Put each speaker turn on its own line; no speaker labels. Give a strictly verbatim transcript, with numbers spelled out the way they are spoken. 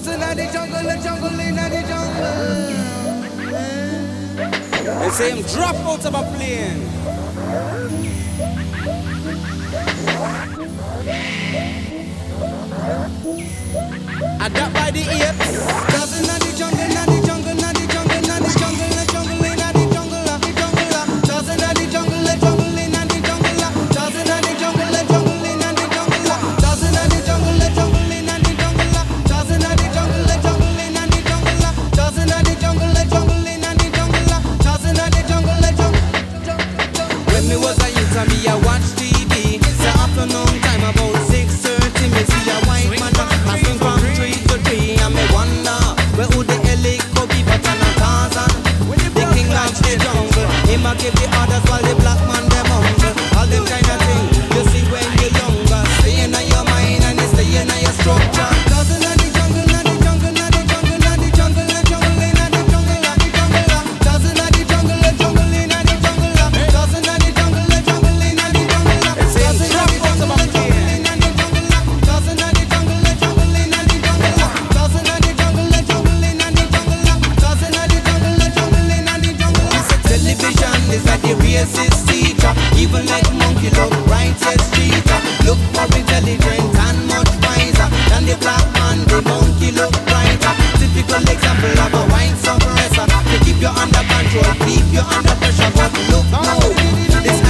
in the jungle, the jungle in the jungle. They say him drop out of a plane. Adapt by the apes. Cause in the jungle, in the jungle, in the jungle, in the jungle, the jungle, in the jungle, the jungle. Cause in the jungle, the jungle, in the jungle. Cause in the jungle, the jungle, in the jungle. Cause in the jungle, the jungle, in the jungle. Cause in the jungle, the jungle, in the jungle. Cause in the jungle, the jungle, in the jungle. Cause in the jungle, the jungle. When me was a youth, me a watch T V. Say afternoon time about six thirty, me see a white man passing from tree to tree, and me wonder where would the helico be but on a Tarzan, the king of the jungle. Him a give the orders while the black man them humble. All them kind of thing you see when you're younger, stay in your mind and you stay in your structure. Cause in the jungle, in the jungle, in the jungle, in the jungle, the jungle, in the jungle, in the jungle. Cause in the jungle, the jungle, in the jungle. Cause in the jungle, the jungle, in the jungle. Cause in the jungle, the jungle, in the jungle. Cause in the jungle, the jungle, in the jungle. Cause in the jungle, the jungle, in the jungle. Cause in the jungle, the jungle, in the jungle. Television is like the racist teacher. Even like monkey look right as cheater. Look more intelligent and much wiser than the black man. The monkey look brighter. Typical example of a white suppressor to keep you under control, keep you under pressure. But look now, this